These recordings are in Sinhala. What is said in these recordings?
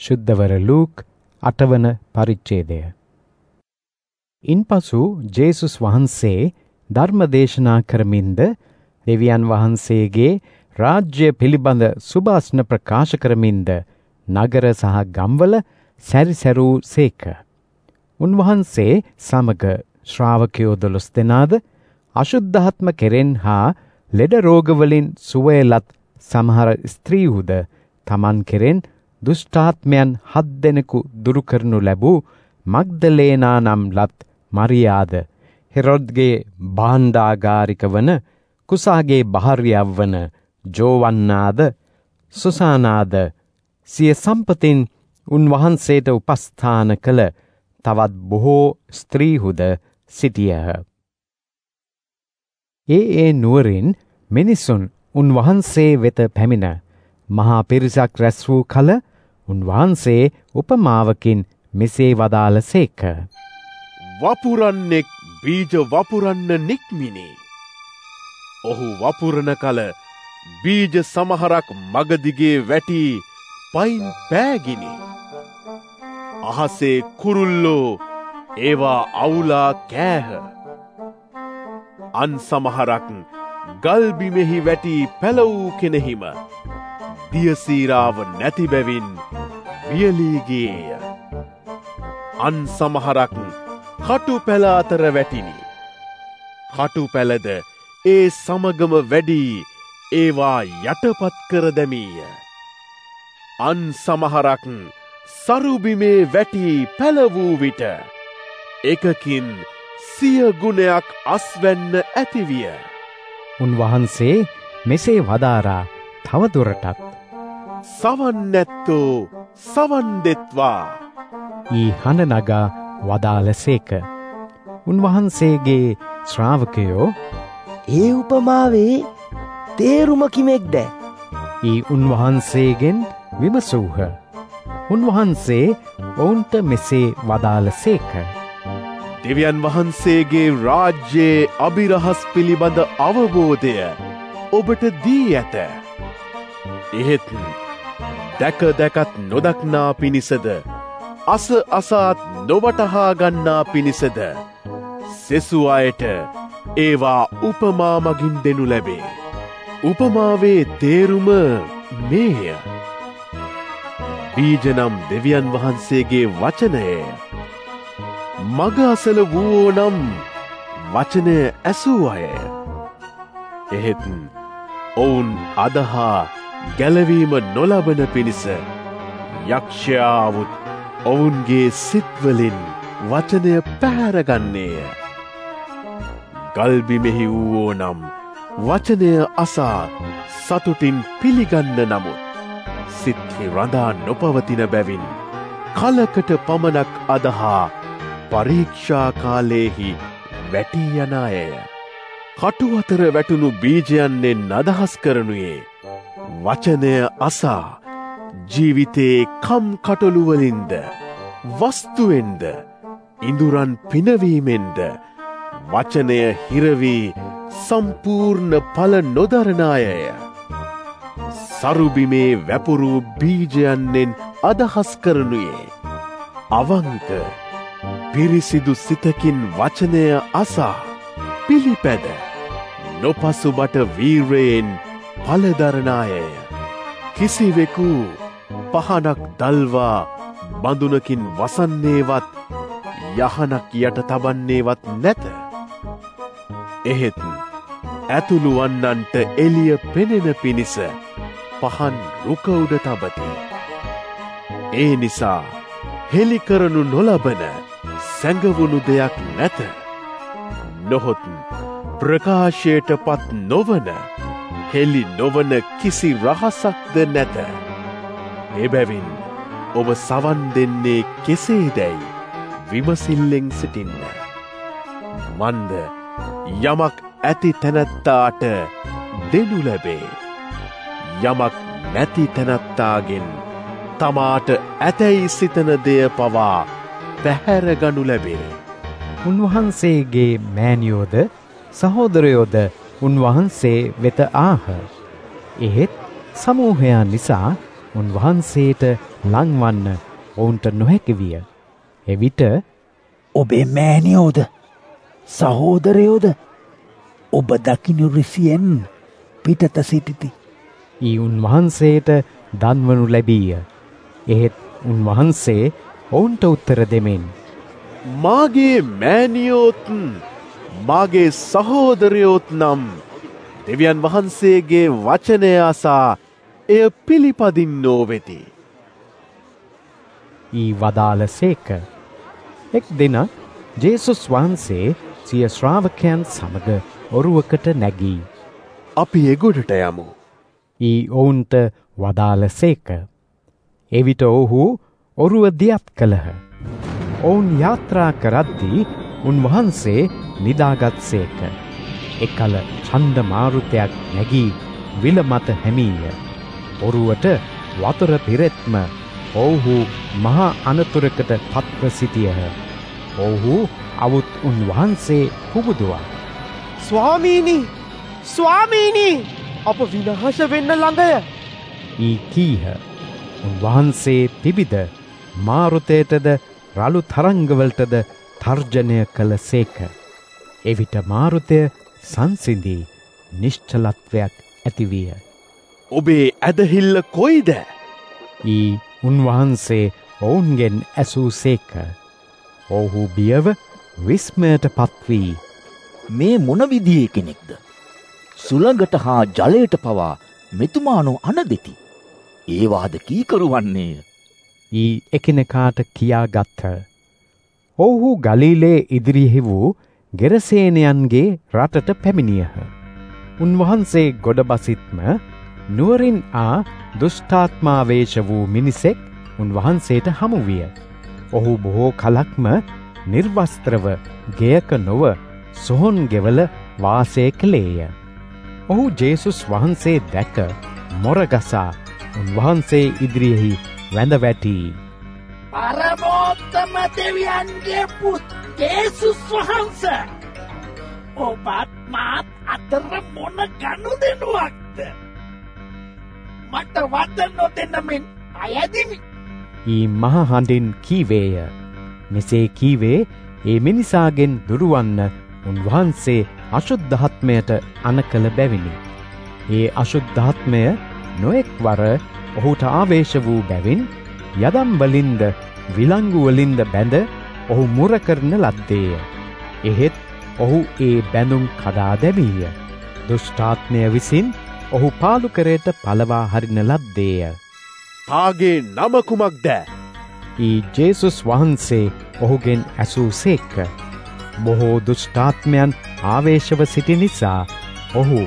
ශුද්ධවර ලූක් 8 වන පරිච්ඡේදය. ඉන්පසු ජේසුස් වහන්සේ ධර්ම දේශනා කරමින්ද දෙවියන් වහන්සේගේ රාජ්‍ය පිළිබඳ සුභාස්න ප්‍රකාශ කරමින්ද නගර සහ ගම්වල සැරිසැරූ සේක. උන්වහන්සේ සමග ශ්‍රාවකයෝ 12 දෙනාද අශුද්ධාත්ම කෙරෙන් හා ලෙඩ රෝගවලින් සුවයලත් සමහර ස්ත්‍රීහුද තමන් කෙරෙන් දුෂ්ටාත්මයන් 7 දෙනෙකු දුරු කරනු ලැබූ මග්දලේනා නම් ලත් මරියාද හෙරොද්ගේ භාණ්ඩාගාරික වන කුසාගේ භාර්යාව වන ජෝවන්නාද සුසානාද සිය සම්පතින් උන්වහන්සේට උපස්ථාන කළ තවත් බොහෝ ස්ත්‍රීහුද සිටියහ. ඒ නුවරින් මිනිසුන් උන්වහන්සේ වෙත පැමිණ මහා පිරිසක් රැස් වූ කල උන්වහන්සේ උපමාවකින් මෙසේ වදාළසේක. වපුරන්නෙක් බීජ වපුරන්න නික්මිනි. ඔහු වපුරන කල බීජ සමහරක් මගදිගේ වැටි පයින් පෑගිනි. අහසේ කුරුල්ලෝ ඒවා අවුලා කෑහ. අන් සමහරක් ගල්බිමෙහි වැටි පැලවූ කෙනෙහිම දියසීරාව නැති බැවින් වියලී ගියේය. අන් සමහරක් කටු පැල අතර වැටිනි. කටු පැලද ඒ සමගම වැඩි ඒවා යටපත් කර දැමීය. අන් සමහරක් සරුබිමේ වැටි පැලවූ විට එකකින් 100 ගුණයක් අස්වැන්න ඇතිවිය. උන්වහන්සේ මෙසේ වදාරා තවදුරටත් සවන් නැත්තෝ සවන් දෙත්වා ඊ හඬ නගා වදාළසේක. උන්වහන්සේගේ ශ්‍රාවකයෝ ඒ උපමාවේ තේරුම කිමෙක්ද? ඊ උන්වහන්සේගෙන් විමසූහ. උන්වහන්සේ ඔවුන්ට මෙසේ වදාළසේක. දෙවියන් වහන්සේගේ රාජ්‍යයේ අභිරහස් පිළිබඳ අවබෝධය ඔබට දී ඇත. එහෙත් දැක දැකත් නොදක්නා පිණිසද අස අසාත් නොවටහා ගන්නා පිණිසද සෙසු අයට ඒවා උපමා මගින් දෙනු ලැබේ. උපමාවේ තේරුම මේය. බීජ නම් දෙවියන් වහන්සේගේ වචනය. මග අසල වූවෝ නම් වචනය ඇසූ අය. එහෙත් ඔවුන් අදහා ගැලවීම නොලබන පිණිස යක්ෂයාවුත් ඔවුන්ගේ සිත්වලින් වචනය පැහැරගන්නේය. ගල්බිමෙහි වූවෝ නම් වචනය අසා සතුටින් පිළිගන්න නමුත් සිත්හි රඳා නොපවතින බැවින් කලකට පමණක් අදහා පරීක්ෂා කාලයේහි වැටී යන අයය. කටු අතර වැටුණු බීජයන්ෙන් අදහස් කරනුයේ වචනය අසා ජීවිතයේ කම් කටොළුවලින්ද වස්තුවෙන්ද ඉඳුරන් පිනවීමෙන්ද වචනය හිරවී සම්පූර්ණ ඵල නොදරන අයය. සරුබිමේ වැපුරු බීජයන්ෙන් අදහස් කරනුයේ අවංක පිරිසිදු සිතකින් වචනය අසා පිළිපැද නොපසුබට වීරයෙන් ඵලදරන අයය. කිසිවෙකු පහනක් දල්වා බඳුනකින් වසන්නේවත් යහනක් යට තබන්නේවත් නැත. එහෙත් ඇතුළු වන්නන්ට එළිය පෙනෙන පිණිස පහන් රුක උඩ තබති. ඒ නිසා හෙළි කරනු නොලබන සැඟවුණු දෙයක් නැත. නොහොත් ප්‍රකාශයට පත් නොවන හෙළි නොවන කිසි රහසක්ද නැත. එබැවින් ඔබ සවන් දෙන්නේ කෙසේදැයි විමසිල්ලෙන් සිටින්න. මන්ද යමක් ඇති තැනැත්තාට දෙනු ලැබේ. යමක් නැති තැනැත්තාගෙන් තමාට ඇතැයි සිතන දෙය පවා පැහැරගනු ලැබේ. උන්වහන්සේගේ මෑණියෝද සහෝදරයෝද උන්වහන්සේ වෙත ආහ. එහෙත් සමූහයා නිසා උන්වහන්සේට ලංවන්න ඔවුන්ට නොහැකි විය. එවිට ඔබේ මෑණියෝද සහෝදරයෝද ඔබ දකින්නු රිසියෙන් පිටත සිටිති. ඊ උන්වහන්සේට දන්වනු ලැබීය. එහෙත් උන්වහන්සේ ඔවුන්ට උත්තර දෙමින් මාගේ මෑණියෝත් මාගේ සහෝදරයෝත් නම් දෙවියන් වහන්සේගේ වචනය අසා එය පිළිපදින්නෝ වෙති. ඊ වදාළ සේක. එක් දිනක් ජේසුස් වහන්සේ සිය ශ්‍රාවකයන් සමග ඔරුවකට නැගී අපි එගොඩට යමු. ඊ ඔවුන්ට වදාළ සේක. එවිට ඔහු ඔරුව දියත් කළහ. ඔවුන් යාත්‍රා කරද්දී උන්වහන්සේ නිදාගත් සේක. එකල ඡණ්ඩ මාරුතයක් නැගී විල මත හැමීය. ඔරුවට වතුර පිරෙත්ම ඔවුහු මහා අනතුරකට පත්ව සිටියහ. ඔවුහු අවුත් උන්වහන්සේ පුබුදුවා. ස්වාමීනි! ස්වාමීනි! අප විනාශ වෙන්න ළඟය. ඊ කීහ. උන්වහන්සේ පිබිද මාරුතයටද රළු තරංගවලටද තර්ජනය කළ සේක. එවිට මාරුතය සංසිඳී නිශ්චලත්වයක් ඇතිවිය. ඔබේ ඇදහිල්ල කොයිද? ඊ උන්වහන්සේ ඔවුන්ගෙන් ඇසූ සේක. ඔවුහු බියව විස්මයට පත්වී මේ මොන විදියේ කෙනෙක්ද? සුළඟට හා ජලයට පවා මෙතුමානෝ අනදෙති. ඒවාද කීකරු වන්නේය. ඊ එකිනෙකාට කියාගත්හ. ඔවුහු ගලීලේ ඉදිරියෙහි වූ ගෙරසේනයන්ගේ රටට පැමිණියහ. උන්වහන්සේ ගොඩබසිත්ම නුවරින් ආ දුෂ්ටාත්මාවේශ වූ මිනිසෙක් උන්වහන්සේට හමු විය. ඔහු බොහෝ කලක්ම නිර්වස්ත්‍රව ගෙයක නොව සොහොන් ගෙවල වාසය කළේය. ඔහු ජේසුස් වහන්සේ දැක මොරගසා උන්වහන්සේ ඉදිරියෙහි වැඳ වැටී පරමෝත්තම දෙවියන්ගේ පුත් ජේසුස් වහන්සේ, ඔබත් මාත් අතර මොන ගනුදෙනුවක්ද? මට වද නොදෙන්න මෙන් අයදිමි. ඊ මහ හඬින් කීවේය. මෙසේ කීවේ ඒ මිනිසාගෙන් දුරවන්න උන්වහන්සේ අශුද්ධාත්මයට අනකල බැවිනි. ඒ අශුද්ධාත්මය නොඑක් වර ඔහුට ආවේශ වූ බැවින් යදම් වලින්ද විලංගු වලින්ද බැඳ ඔහු මුර කරන ලද්දේය. එහෙත් ඔහු ඒ බැඳුම් කඩා දැමීය. දුෂ්ටාත්මය විසින් ඔහු පාලුකරයට පලවා හරින ලද්දේය. තාගේ නම කුමක්ද? ඊ ජේසුස් වහන්සේ ඔහුගෙන් ඇසූ සේක. බොහෝ දුෂ්ටාත්මයන් ආවේශව සිටි නිසා ඔහු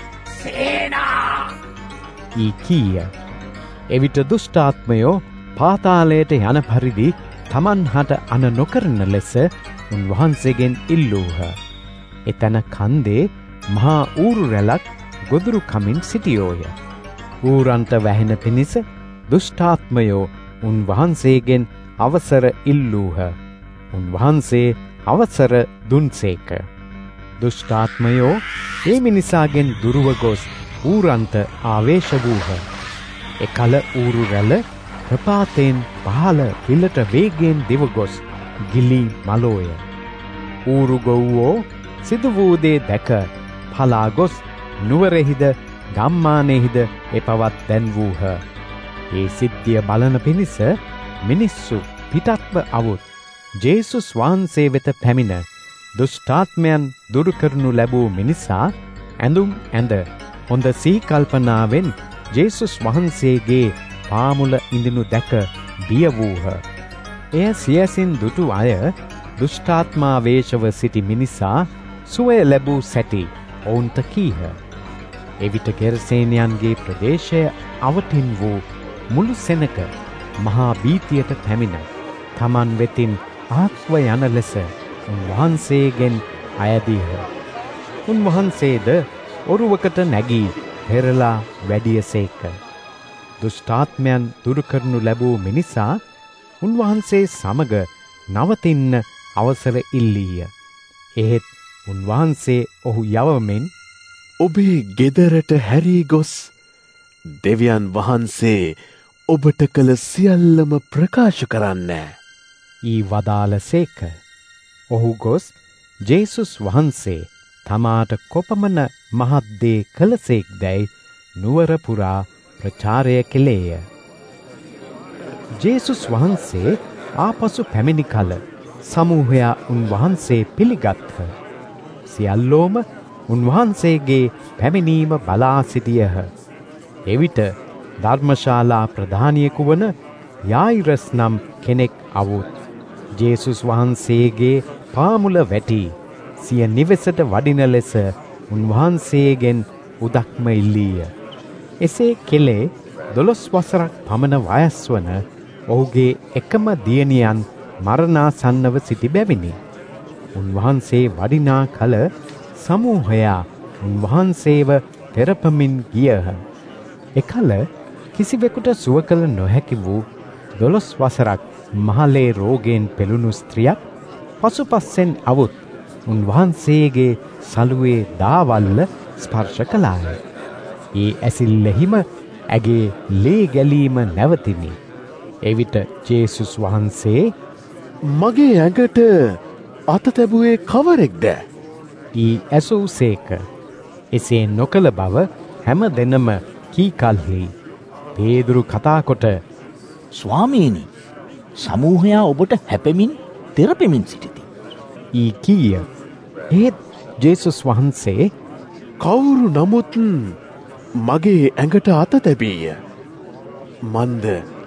සේනා ඊ කීය. එවිට දුෂ්ටාත්මයෝ පාතාලයට යන පරිදි තමන් හට අන නොකරන ලෙස උන්වහන්සේගෙන් ඉල්ලූහ. එතන කන්දේ මහා ඌරු රැලක් ගොදුරු කමින් සිටියෝය. ඌරන්ට වැහෙන පිණිස දුෂ්ටාත්මයෝ උන්වහන්සේගෙන් අවසර ඉල්ලූහ. උන්වහන්සේ අවසර දුන්සේක. දුෂ්ටාත්මයෝ ඒ මිනිසාගෙන් දුරුව ගොස් ඌරන්ට ආවේශ වූහ. එකල ඌරු රැල ප්‍රපාතයෙන් පහළ විලට වේගයෙන් දිවගොස් ගිලී මලෝය. ඌරු ගොව්වෝ සිදු වූ දේ දැක පලා ගොස් නුවරෙහිද ගම්මානයෙහිද එපවත් දැන් වූහ. ඒ සිද්ධිය බලන පිණිස මිනිස්සු පිටත්ව අවුත් ජේසුස් වහන්සේ වෙත පැමිණ දුෂ්ටාත්මයන් දුරු කරනු ලැබූ මිනිසා ඇඳුම් ඇඳ හොඳ සීකල්පනාවෙන් ජේසුස් වහන්සේගේ පාමුල ඉඳිනු දැක බිය වූහ. එය සියසින් දුටු අය දුෂ්ටාත්මාවේශව සිටි මිනිසා සුවය ලැබූ සැටි ඔවුන්ට කීහ. එවිට ගෙරසේනයන්ගේ ප්‍රදේශය අවටින් වූ මුළු සෙනක මහා බීතියට පැමිණ තමන් වෙතින් ආත්ව යන ලෙස උන්වහන්සේගෙන් අයදීහ. උන්වහන්සේද ඔරුවකට නැගී පෙරලා වැඩියසේක. දුෂ්ටාත්මයන් දුරු කරනු ලැබූ මිනිසා උන්වහන්සේ සමග නවතින්න අවසර ඉල්ලීය. එහෙත් උන්වහන්සේ ඔහු යවමින් ඔබේ ගෙදරට හැරී ගොස් දෙවියන් වහන්සේ ඔබට කළ සියල්ලම ප්‍රකාශ කරන්න. ඊ වදාළසේක. ඔහු ගොස් ජේසුස් වහන්සේ තමාට කොපමණ මහත් දේ කළසේක්දැයි නුවර පුරා ප්‍රචාරය කෙළේය. ජේසුස් වහන්සේ ආපසු පැමිණි කල සමූහයා උන්වහන්සේ පිළිගත්හ. සියල්ලෝම උන්වහන්සේගේ පැමිණීම බලා සිටියහ. එවිට ධර්මශාලා ප්‍රධානියෙකු වන යායිරස් නම් කෙනෙක් අවුත් ජේසුස් වහන්සේගේ පාමුල වැටි සිය නිවෙසට වඩින ලෙස උන්වහන්සේගෙන් උදක්ම ඉල්ලීය. එසේ කෙලේ 12 වසරක් පමණ වයස් වන ඔහුගේ එකම දියණියන් මරණාසන්නව සිටි බැවිනි. උන්වහන්සේ වඩිනා කල සමූහයා උන්වහන්සේව තෙරපමින් ගියහ. එකල කිසිවෙකුට සුව කළ නොහැකි වූ 12 වසරක් මහලේ රෝගයෙන් පෙළුණු ස්ත්‍රියක් පසුපස්සෙන් අවුත් උන්වහන්සේගේ සලුවේ දාවල්ල ස්පර්ශ කළාය. ඒ ඇසිල්ලෙහිම ඇගේ ලේ ගැලීම නැවතිනි. එවිට ජේසුස් වහන්සේ මගේ ඇඟට අත තැබුවේ කවරෙක්ද? ඊ ඇසූසේක. එසේ නොකළ බව හැම දෙනම කීකල්හි පේදුරු කතාකොට ස්වාමීනි, සමූහයා ඔබට හැපෙමින් තෙරපෙමින් සිටිති. ඊ කීය. ඒත් ජේසුස් වහන්සේ කවුරු නමුත් මගේ ඇඟට අත තැබීය. මන්ද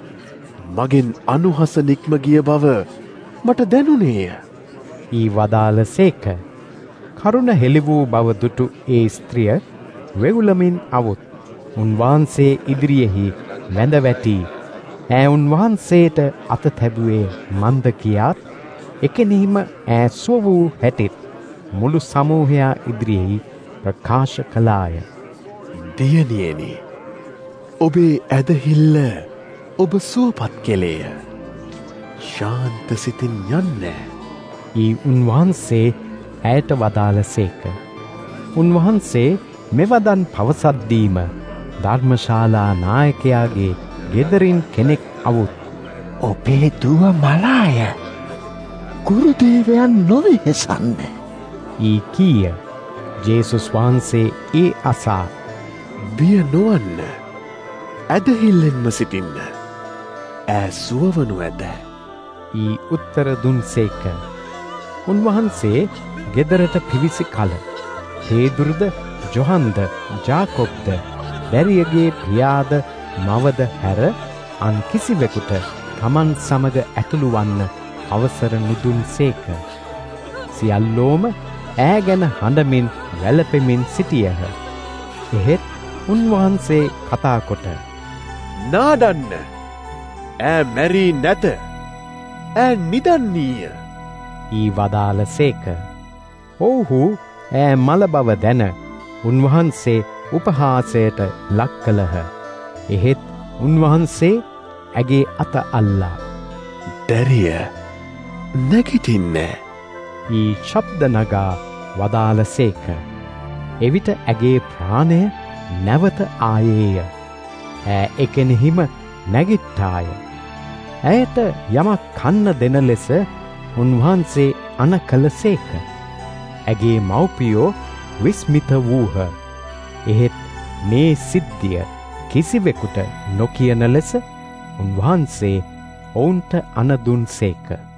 මගෙන් අනුහස නික්ම ගිය බව මට දැනුනේය. ඊ වදාළසේක. කරුණ හෙළි වූ බව දුටු ඒ ස්ත්‍රිය වෙවුලමින් අවුත් උන්වහන්සේ ඉදිරියෙහි වැඳ වැටි ඈ උන්වහන්සේට අත තැබුවේ මන්ද කියාත් එකෙනෙහිම ඈ සුව වූ හැටිත් මුළු සමූහයා ඉදිරියෙහි ප්‍රකාශ කළාය. දියණියනි, ඔබේ ඇදහිල්ල ඔබ සුවපත් කෙලේය. ශාන්ත සිතින් යන්න. ඊ උන්වහන්සේ ඇයට වදාළසේක. උන්වහන්සේ මෙවදන් පවසද්දීම ධර්මශාලා නායකයාගේ ගෙදරින් කෙනෙක් අවුත් ඔබේ දුව මලාය. ගුරුදේවයන් නොවෙහෙසන්න. ඊ කීය. ජේසුස් වහන්සේ ඒ අසා බිය නොවන්න. ඇදහිල්ලෙන්ම සිටින්න. ඈ සුවවනු ඇත. ඊ උත්තර දුන්සේක. උන්වහන්සේ ගෙදරට පිවිසි කල පේදුරුද ජොහන්ද ජාකොබ්ද බැරියගේ පියාද මවද හැර අන් කිසිවෙකුට තමන් සමග ඇතුළු වන්න අවසර නුදුන්සේක. සියල්ලෝම ඈ ගැන හඬමින් වැළපෙමින් සිටියහ. එහෙත් උන්වහන්සේ කතා කොට නාඩන්න. ඈ මැරී නැත. ඈ නිදන්නීය. ඊ වදාළසේක. ඔවුහු ඈ මල බව දැන උන්වහන්සේ උපහාසයට ලක් කළහ. එහෙත් උන්වහන්සේ ඇගේ අත අල්ලා දැරිය නැගිටින්න. ඊ ශබ්ද නගා වදාළසේක. එවිට ඇගේ ප්‍රාණය නැවත ආයේය. ඈ එකෙනෙහිම නැගිට්ටාය. ඇයට යමක් කන්න දෙන ලෙස උන්වහන්සේ අණ කළසේක. ඇගේ මව්පියෝ විස්මිත වූහ. එහෙත් මේ සිද්ධිය කිසිවෙකුට නොකියන ලෙස උන්වහන්සේ ඔවුන්ට අණ දුන්සේක.